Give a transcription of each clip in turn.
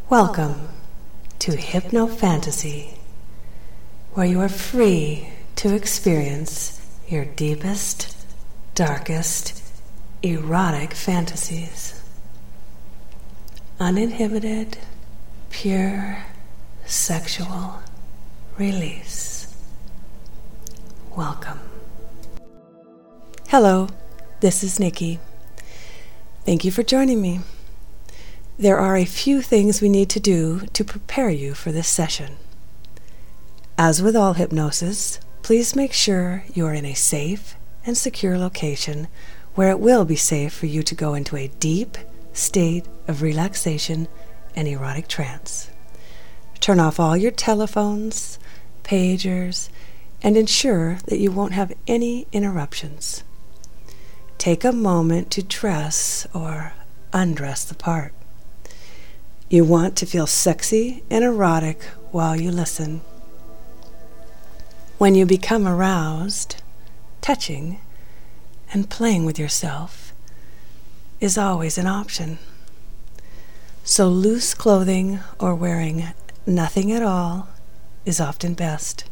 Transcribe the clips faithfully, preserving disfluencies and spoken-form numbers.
Welcome to Hypnofantasy, where you are free to experience your deepest, darkest, erotic fantasies. Uninhibited, pure, sexual release. Welcome. Hello, this is Nikki. Thank you for joining me. There are a few things we need to do to prepare you for this session. As with all hypnosis, please make sure you are in a safe and secure location where it will be safe for you to go into a deep state of relaxation and erotic trance. Turn off all your telephones, pagers, and ensure that you won't have any interruptions. Take a moment to dress or undress the part. You want to feel sexy and erotic while you listen. When you become aroused, touching and playing with yourself is always an option. So loose clothing or wearing nothing at all is often best.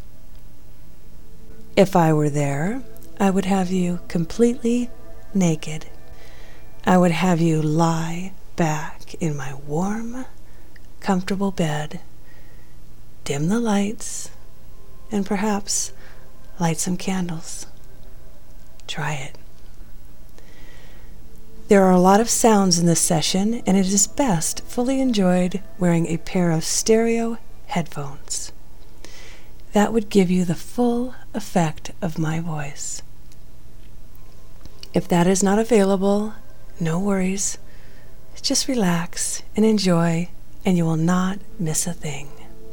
If I were there, I would have you completely naked. I would have you lie back in my warm, comfortable bed, dim the lights, and perhaps light some candles. Try it. There are a lot of sounds in this session, and it is best fully enjoyed wearing a pair of stereo headphones. That would give you the full effect of my voice. If that is not available, no worries. Just relax and enjoy, and you will not miss a thing.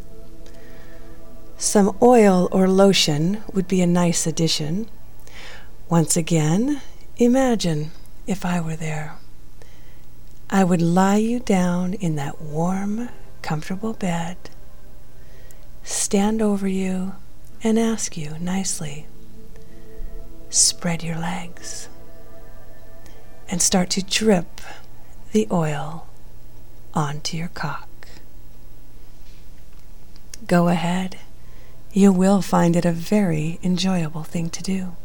Some oil or lotion would be a nice addition. Once again, imagine if I were there. I would lie you down in that warm, comfortable bed, stand over you, and ask you nicely, spread your legs, and start to drip the oil onto your cock. Go ahead. You will find it a very enjoyable thing to do.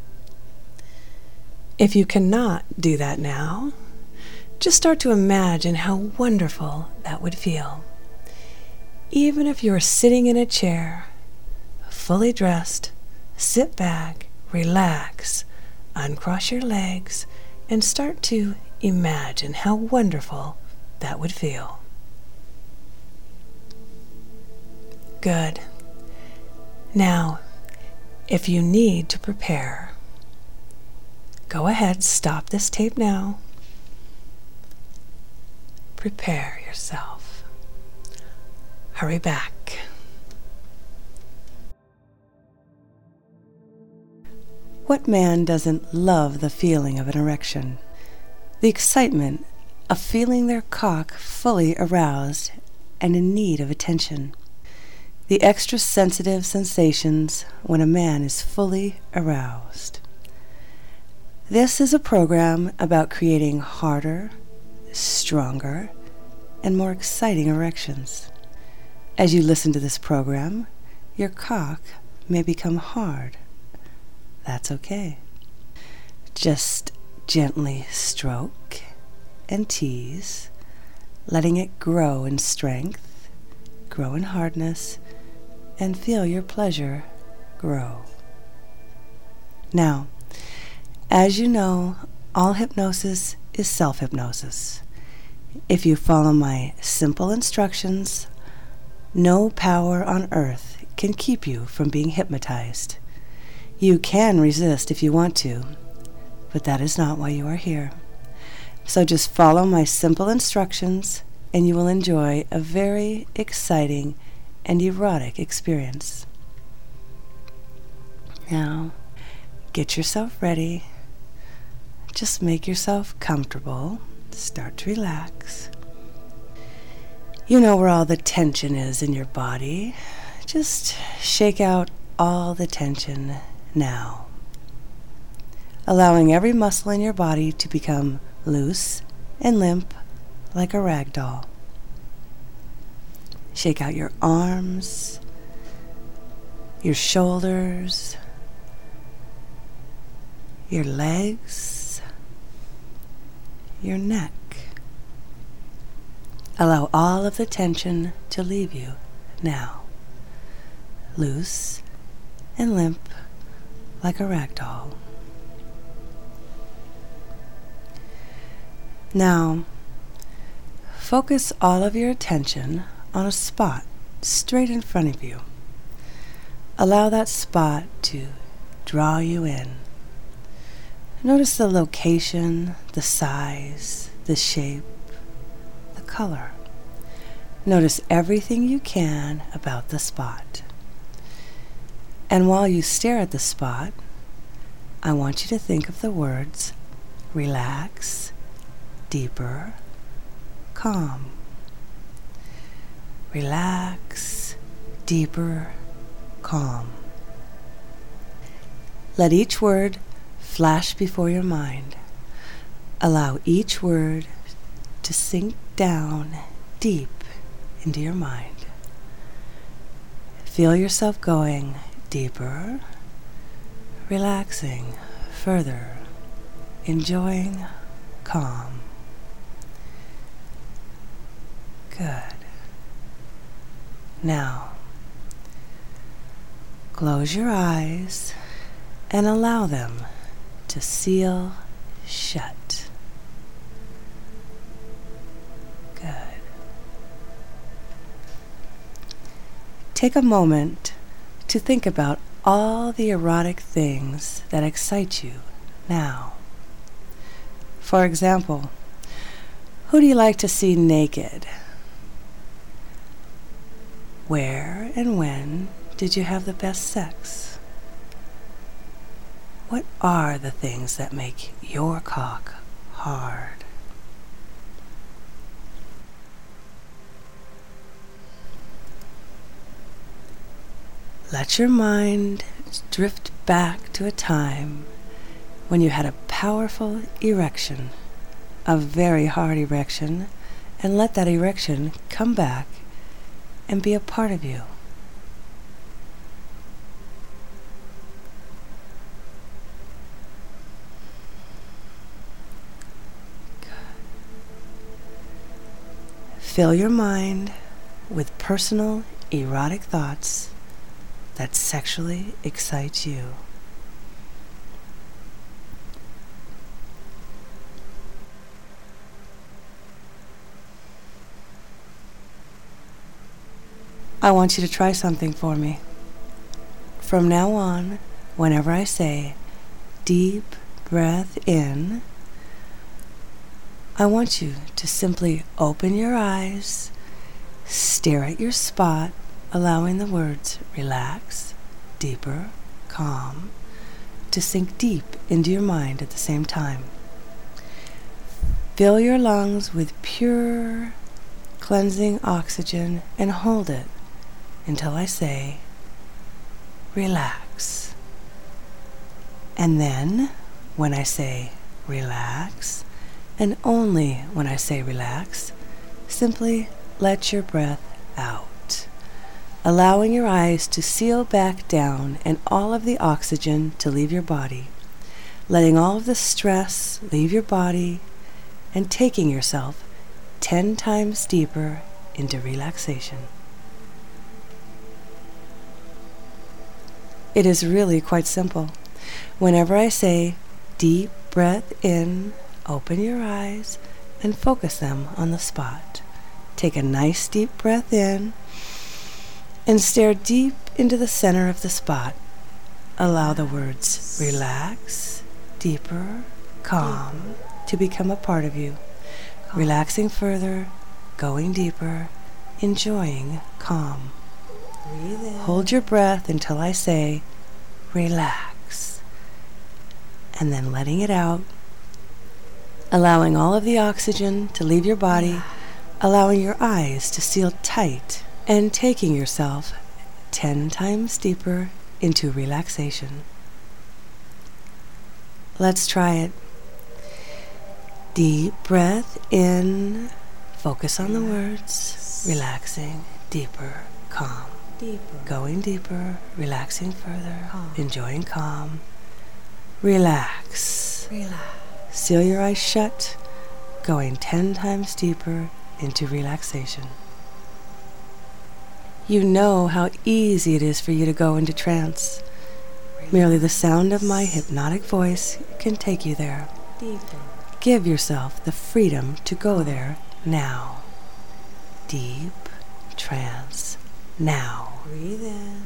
If you cannot do that now, just start to imagine how wonderful that would feel. Even if you're sitting in a chair, fully dressed, sit back, relax, uncross your legs, and start to imagine how wonderful that would feel. Good. Now, if you need to prepare, go ahead, stop this tape now. Prepare yourself. Hurry back. What man doesn't love the feeling of an erection? The excitement of feeling their cock fully aroused and in need of attention. The extra sensitive sensations when a man is fully aroused. This is a program about creating harder, stronger, and more exciting erections. As you listen to this program, your cock may become hard. That's okay. Just gently stroke and tease, letting it grow in strength, grow in hardness, and feel your pleasure grow. Now, as you know, all hypnosis is self-hypnosis. If you follow my simple instructions, no power on earth can keep you from being hypnotized. You can resist if you want to, but that is not why you are here. So just follow my simple instructions and you will enjoy a very exciting and erotic experience. Now, get yourself ready. Just make yourself comfortable. Start to relax. You know where all the tension is in your body. Just shake out all the tension now, allowing every muscle in your body to become loose and limp like a rag doll. Shake out your arms, your shoulders, your legs, your neck. Allow all of the tension to leave you now, loose and limp like a rag doll. Now, focus all of your attention on a spot straight in front of you. Allow that spot to draw you in. Notice the location, the size, the shape, the color. Notice everything you can about the spot. And while you stare at the spot, I want you to think of the words relax, deeper, calm. Relax, deeper, calm. Let each word flash before your mind. Allow each word to sink down deep into your mind. Feel yourself going deeper, relaxing further, enjoying calm. Good. Now, close your eyes and allow them to seal shut. Good. Take a moment to think about all the erotic things that excite you now. For example, who do you like to see naked? Where and when did you have the best sex? What are the things that make your cock hard? Let your mind drift back to a time when you had a powerful erection, a very hard erection, and let that erection come back and be a part of you. Good. Fill your mind with personal erotic thoughts that sexually excite you. I want you to try something for me. From now on, whenever I say deep breath in, I want you to simply open your eyes, stare at your spot, allowing the words relax, deeper, calm, to sink deep into your mind at the same time. Fill your lungs with pure, cleansing oxygen and hold it until I say, relax. And then, when I say relax, and only when I say relax, simply let your breath out, allowing your eyes to seal back down and all of the oxygen to leave your body, letting all of the stress leave your body, and taking yourself ten times deeper into relaxation. It is really quite simple. Whenever I say deep breath in, open your eyes and focus them on the spot. Take a nice deep breath in and stare deep into the center of the spot. Allow the words relax, deeper, calm to become a part of you. Relaxing further, going deeper, enjoying calm. Hold your breath until I say, relax, and then letting it out, allowing all of the oxygen to leave your body, allowing your eyes to seal tight, and taking yourself ten times deeper into relaxation. Let's try it. Deep breath in, focus on the words, relaxing, deeper, calm. Deeper. Going deeper, relaxing further, Calm. enjoying calm. Relax. Relax. Seal your eyes shut, going ten times deeper into relaxation. You know how easy it is for you to go into trance. Relax. Merely the sound of my hypnotic voice can take you there. Deeper. Give yourself the freedom to go there now. Deep trance now. Breathe in.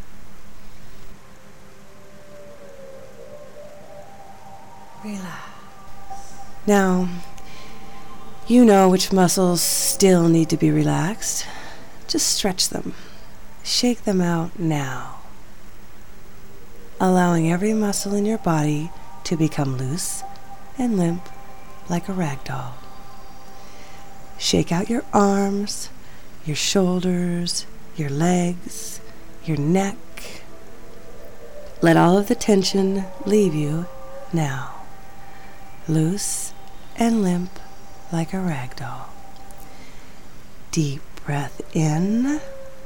Relax. Now, you know which muscles still need to be relaxed. Just stretch them. Shake them out now. Allowing every muscle in your body to become loose and limp like a rag doll. Shake out your arms, your shoulders, your legs, your neck. Let all of the tension leave you now. Loose and limp like a rag doll. Deep breath in.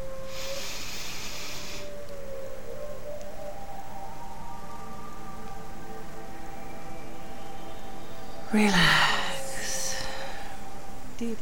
Relax. Deeper.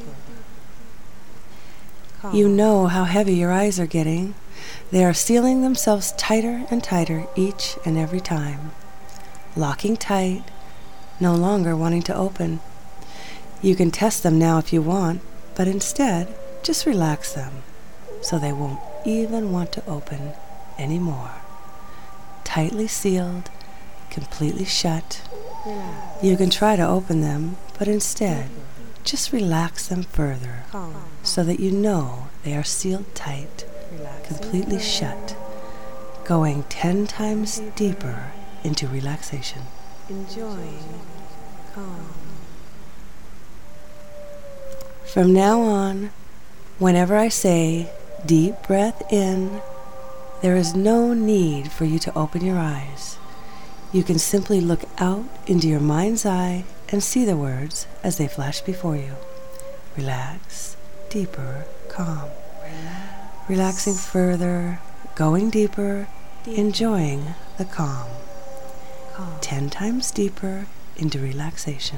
Calm. You know how heavy your eyes are getting. They are sealing themselves tighter and tighter each and every time. Locking tight, no longer wanting to open. You can test them now if you want, but instead, just relax them so they won't even want to open anymore. Tightly sealed, completely shut. Relax. You can try to open them, but instead, just relax them further Calm. so that you know they are sealed tight, Relax. completely shut, going ten times deeper into relaxation. Enjoying. Calm. From now on, whenever I say deep breath in, there is no need for you to open your eyes. You can simply look out into your mind's eye and see the words as they flash before you. Relax, deeper, calm. Relax. Relaxing further, going deeper, Deeper. enjoying the calm. Calm. Ten times deeper into relaxation.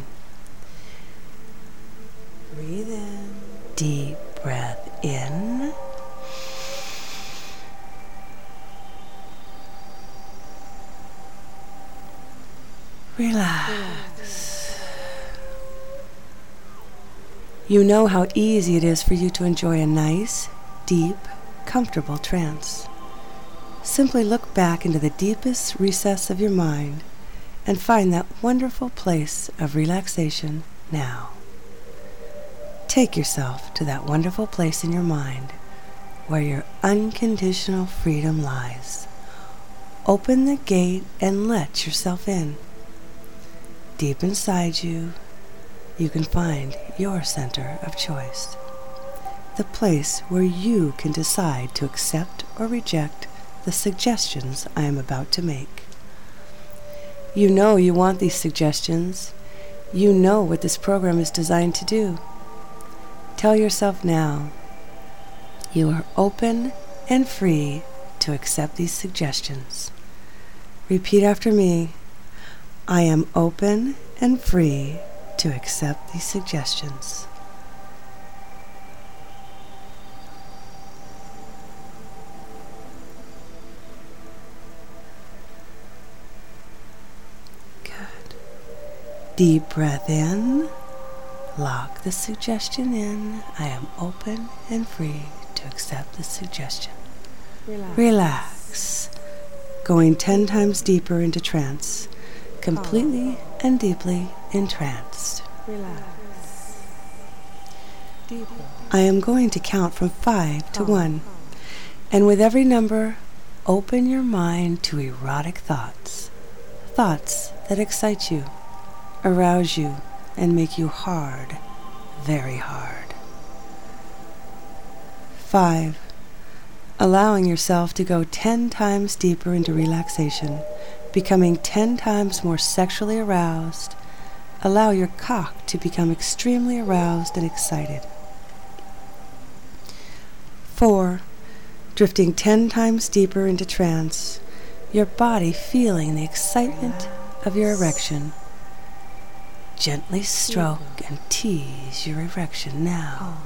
Breathe in. Deep breath in. Relax. Relax. You know how easy it is for you to enjoy a nice, deep, comfortable trance. Simply look back into the deepest recess of your mind and find that wonderful place of relaxation now. Take yourself to that wonderful place in your mind where your unconditional freedom lies. Open the gate and let yourself in. Deep inside you, you can find your center of choice, the place where you can decide to accept or reject the suggestions I am about to make. You know you want these suggestions. You know what this program is designed to do. Tell yourself now, you are open and free to accept these suggestions. Repeat after me. I am open and free to accept these suggestions. Good. Deep breath in. Lock the suggestion in. I am open and free to accept the suggestion. Relax. Relax. Going ten times deeper into trance. Completely and deeply entranced. Relax. Deeper. I am going to count from five to Calm. one. And with every number, open your mind to erotic thoughts. Thoughts that excite you, arouse you, and make you hard, very hard. Five. Allowing yourself to go ten times deeper into relaxation, becoming ten times more sexually aroused. Allow your cock to become extremely aroused and excited. Four, drifting ten times deeper into trance, your body feeling the excitement of your erection. Gently stroke and tease your erection now.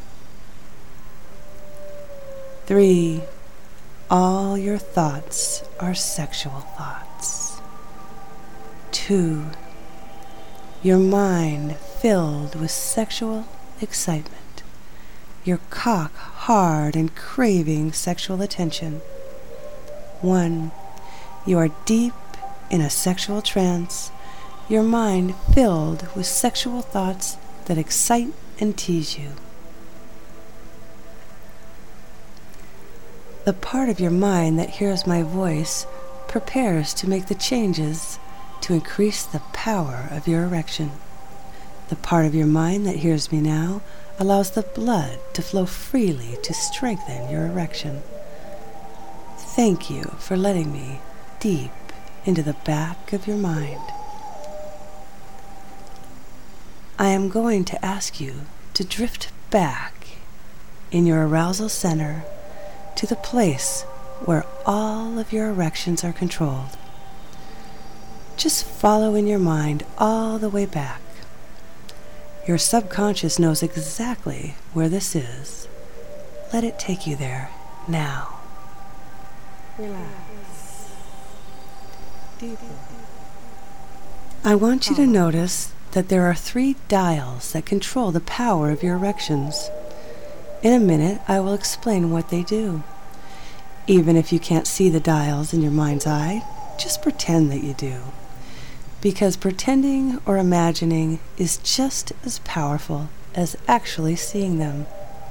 Three, all your thoughts are sexual thoughts. Two, your mind filled with sexual excitement, your cock hard and craving sexual attention. One, you are deep in a sexual trance, your mind filled with sexual thoughts that excite and tease you. The part of your mind that hears my voice prepares to make the changes to increase the power of your erection. The part of your mind that hears me now allows the blood to flow freely to strengthen your erection. Thank you for letting me deep into the back of your mind. I am going to ask you to drift back in your arousal center to the place where all of your erections are controlled. Just follow in your mind all the way back. Your subconscious knows exactly where this is. Let it take you there now. Relax. Deeper. I want you to notice that there are three dials that control the power of your erections. In a minute, I will explain what they do. Even if you can't see the dials in your mind's eye, just pretend that you do. Because pretending or imagining is just as powerful as actually seeing them.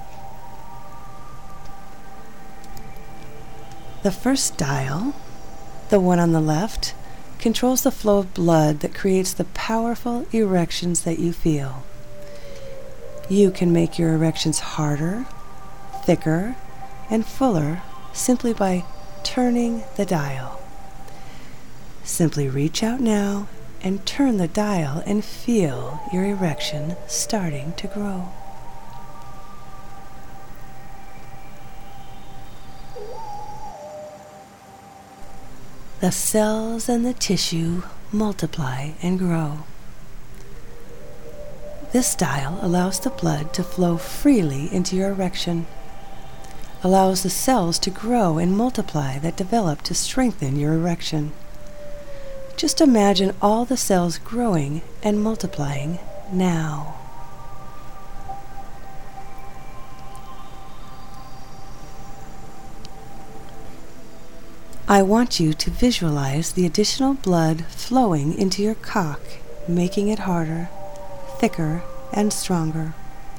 The first dial, the one on the left, controls the flow of blood that creates the powerful erections that you feel. You can make your erections harder, thicker, and fuller simply by turning the dial. Simply reach out now and turn the dial and feel your erection starting to grow. The cells and the tissue multiply and grow. This dial allows the blood to flow freely into your erection, allows the cells to grow and multiply that develop to strengthen your erection. Just imagine all the cells growing and multiplying now. I want you to visualize the additional blood flowing into your cock, making it harder, thicker, and stronger.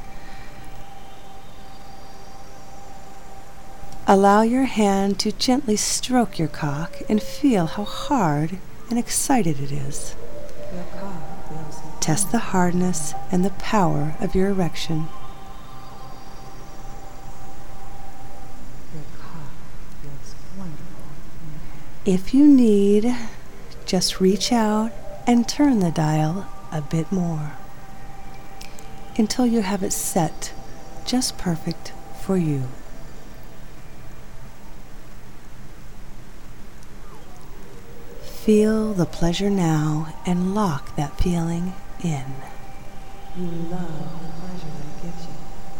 Allow your hand to gently stroke your cock and feel how hard and excited it is. Your cock feels it. Test the hardness and the power of your erection. Your cock feels wonderful in your hand. If you need, just reach out and turn the dial a bit more until you have it set just perfect for you. Feel the pleasure now and lock that feeling in. You love the pleasure that it gives you.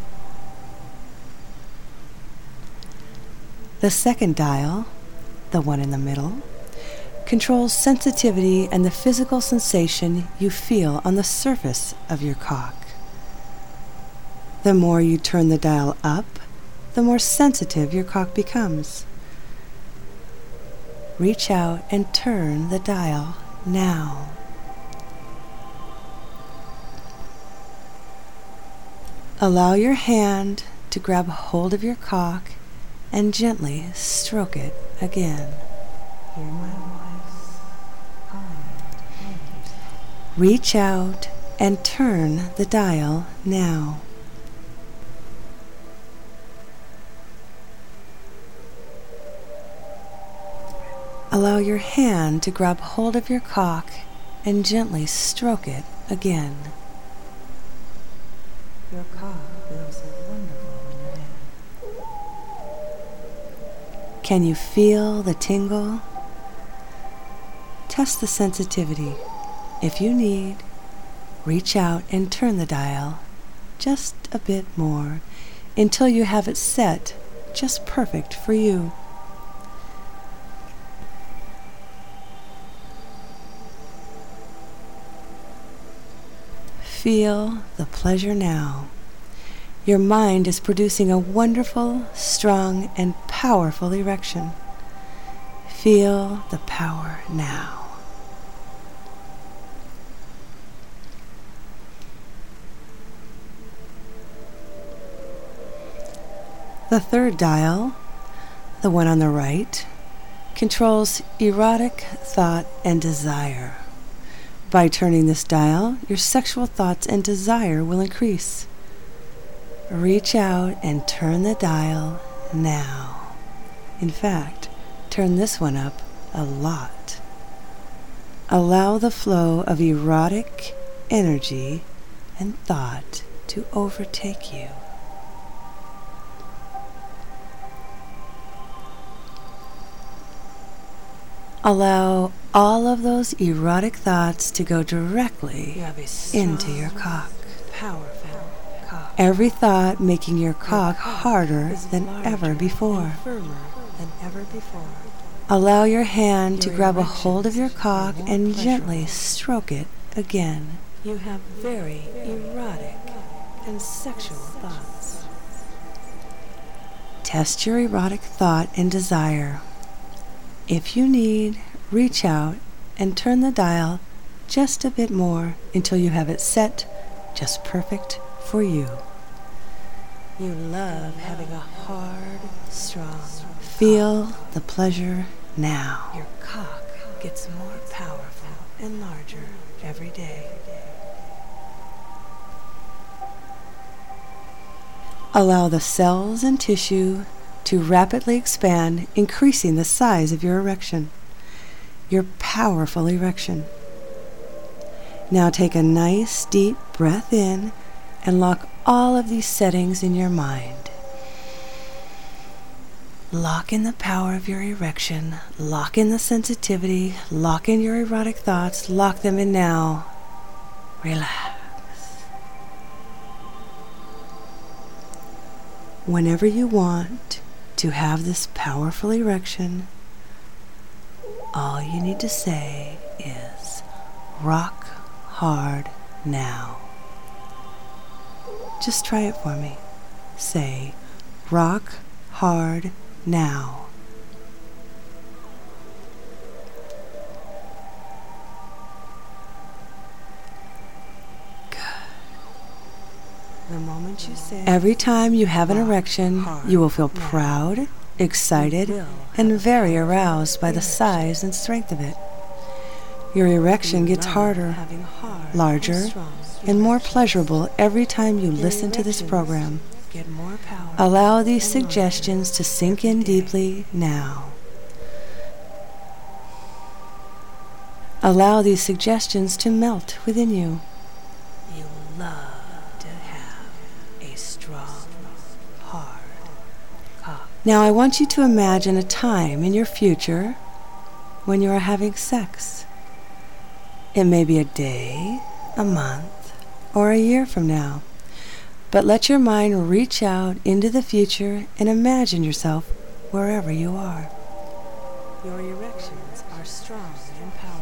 The second dial, the one in the middle, controls sensitivity and the physical sensation you feel on the surface of your cock. The more you turn the dial up, the more sensitive your cock becomes. Reach out and turn the dial now. Allow your hand to grab hold of your cock and gently stroke it again. Hear my voice calling you to calm yourself. Reach out and turn the dial now. Allow your hand to grab hold of your cock and gently stroke it again. Your cock feels so wonderful in your hand. Can you feel the tingle? Test the sensitivity. If you need, reach out and turn the dial just a bit more until you have it set just perfect for you. Feel the pleasure now. Your mind is producing a wonderful, strong, and powerful erection. Feel the power now. The third dial, the one on the right, controls erotic thought and desire. By turning this dial, your sexual thoughts and desire will increase. Reach out and turn the dial now. In fact, turn this one up a lot. Allow the flow of erotic energy and thought to overtake you. Allow all of those erotic thoughts to go directly You have a strong, into your cock. powerful cock. Every thought making your cock cock harder is than larger ever before. and firmer than ever before. Allow your hand to Your grab a hold of your erections cock are more and gently pleasurable. stroke it again. You have very erotic and sexual thoughts. Test your erotic thought and desire. If you need, reach out and turn the dial just a bit more until you have it set just perfect for you. You love having a hard, strong Feel the pleasure now. Your cock gets more powerful and larger every day. Allow the cells and tissue to rapidly expand, increasing the size of your erection, your powerful erection. Now take a nice deep breath in and lock all of these settings in your mind. Lock in the power of your erection, lock in the sensitivity, lock in your erotic thoughts, lock them in now. Relax. Whenever you want to have this powerful erection, all you need to say is, rock hard now. Just try it for me. Say, rock hard now. The moment you say Every time you have an rock erection, hard you will feel now. proud, excited, You will and have very a aroused by the erection. size and strength of it. Your erection You gets love harder, having hard larger, and, strong and more erections. pleasurable every time you Your listen to this erections program. Get more power Allow these and larger suggestions to sink in every day. deeply now. Allow these suggestions to melt within you. You love to have a strong, hard cock. Now I want you to imagine a time in your future when you are having sex. It may be a day, a month, or a year from now. But let your mind reach out into the future and imagine yourself wherever you are. Your erections are strong and powerful.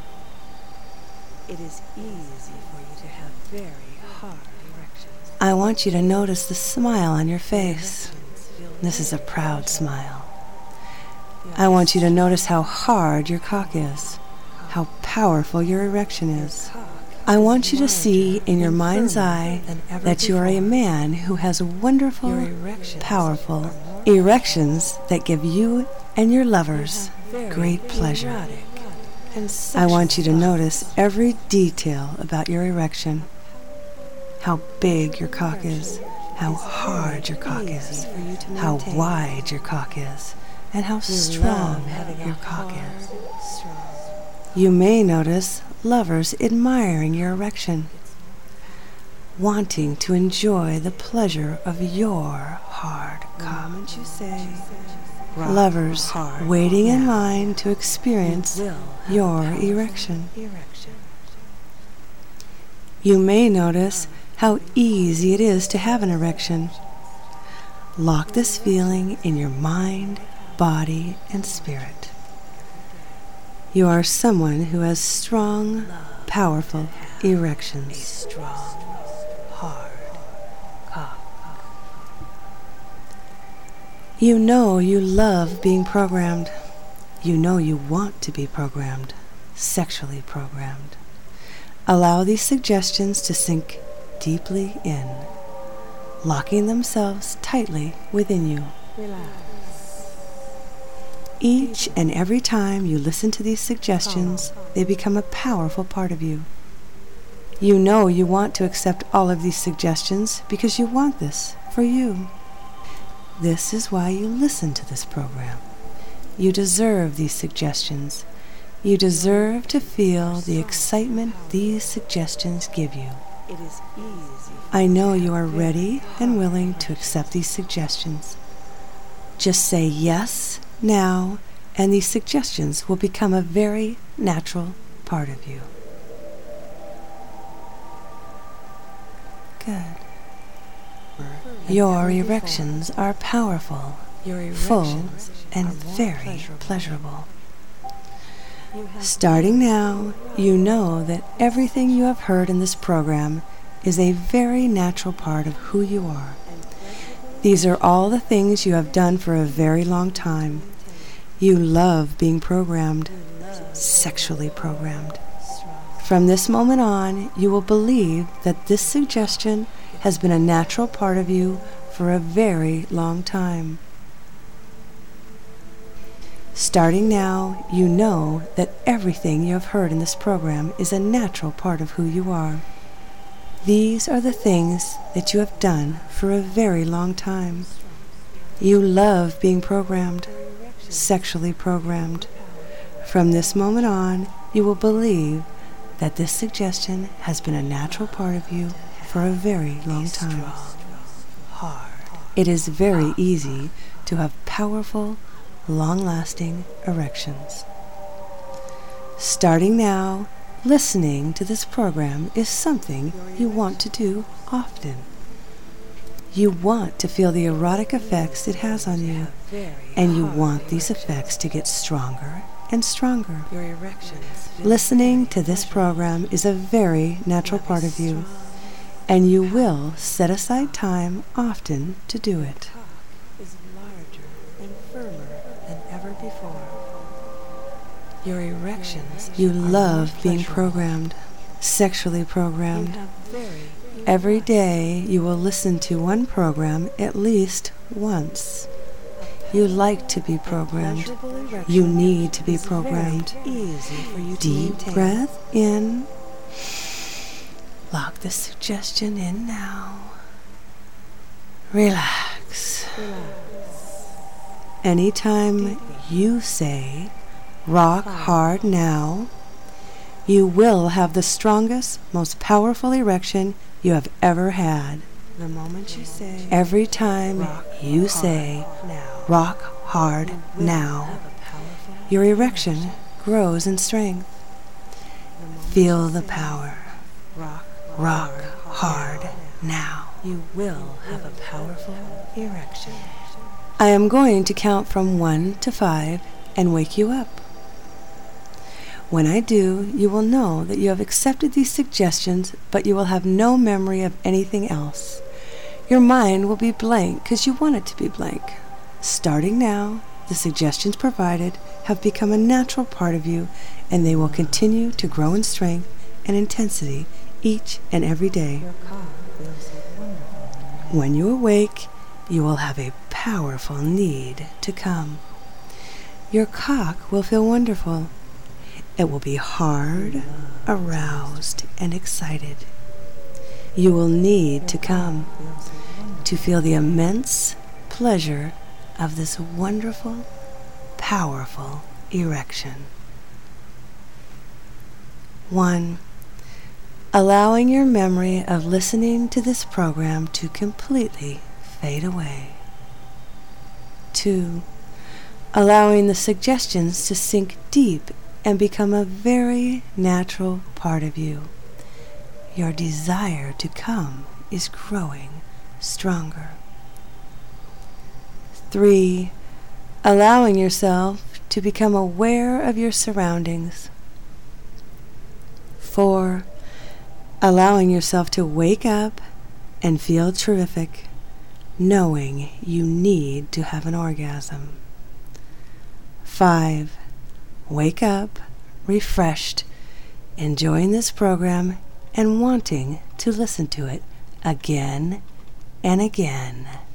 It is easy for you to have very hard erections. I want you to notice the smile on your face. Erections feel This is a very proud pleasurable. smile. You have I a want you to strong notice how hard your cock is, cock. how powerful your erection Your is. cock I is want you to see larger in your and mind's firmer eye than ever that you are a before. man who has wonderful, Your erections powerful are more erections that give you and your You lovers have very great pleasure. erotic and I sexual want you to thoughts. notice every detail about your erection. How big your cock is, how hard your cock is, Easy for you to how maintain. wide your cock is, and how You strong love having your a cock hard, is. strong. You may notice lovers admiring your erection, wanting to enjoy the pleasure of your hard The cock. moment you say, rock lovers hard waiting in now. line to experience You will have your a powerful erection. erection. You may notice how easy it is to have an erection. Lock this feeling in your mind, body, and spirit. You are someone who has strong, powerful A erections. strong, hard cock. You know you love being programmed. You know you want to be programmed, sexually programmed. Allow these suggestions to sink deeply in, locking themselves tightly within you. Relax. Each and every time you listen to these suggestions, they become a powerful part of you. You know you want to accept all of these suggestions because you want this for you. This is why you listen to this program. You deserve these suggestions. You deserve to feel the excitement these suggestions give you. It is easy. I know you are ready and willing to accept these suggestions. Just say yes now, and these suggestions will become a very natural part of you. Good. Your erections are powerful, Your full, erections and are more very pleasurable. pleasurable. You have Starting now, you know that everything you have heard in this program is a very natural part of who you are. These are all the things you have done for a very long time. You love being programmed, sexually programmed. From this moment on, you will believe that this suggestion has been a natural part of you for a very long time. Starting now, you know that everything you have heard in this program is a natural part of who you are. These are the things that you have done for a very long time. You love being programmed, sexually programmed. From this moment on, you will believe that this suggestion has been a natural part of you for a very long time. hard. It is very easy to have powerful, long-lasting erections. Starting now, listening to this program is something you want to do often. You want to feel the erotic effects it has on you, Very and you hard want these erection. effects to get stronger and stronger. Your erections. Listening to this program is a very natural part of you, and you will set aside time often to do it. Cock is larger and firmer than ever before. Your erections. You are more love being pleasurable. programmed, sexually You programmed. have very Every day you will listen to one program at least once. You like to be programmed. pleasurable erection. You need to be It's very programmed. easy for you to Deep maintain. breath in. Lock the suggestion in now. Relax. Anytime you say, rock hard now, you will have the strongest, most powerful erection you have ever had. The moment you say Every time rock you hard say, now, rock hard you will now, have a powerful your erection grows in strength. The moment Feel you the say power. Rock, Rock hard now. You will have a powerful erection. I am going to count from one to five and wake you up. When I do, you will know that you have accepted these suggestions, but you will have no memory of anything else. Your mind will be blank because you want it to be blank. Starting now, the suggestions provided have become a natural part of you, and they will continue to grow in strength and intensity each and every day. Your cock feels wonderful. When you awake, you will have a powerful need to come. Your cock will feel wonderful. It will be hard, aroused, and excited. You will need to come Feels wonderful. to feel the immense pleasure of this wonderful, powerful erection. One, allowing your memory of listening to this program to completely fade away. Two, allowing the suggestions to sink deep and become a very natural part of you. Your desire to come is growing stronger. Three, allowing yourself to become aware of your surroundings. Four, allowing yourself to wake up and feel terrific, knowing you need to have an orgasm. Five, wake up, refreshed, enjoying this program and wanting to listen to it again and again.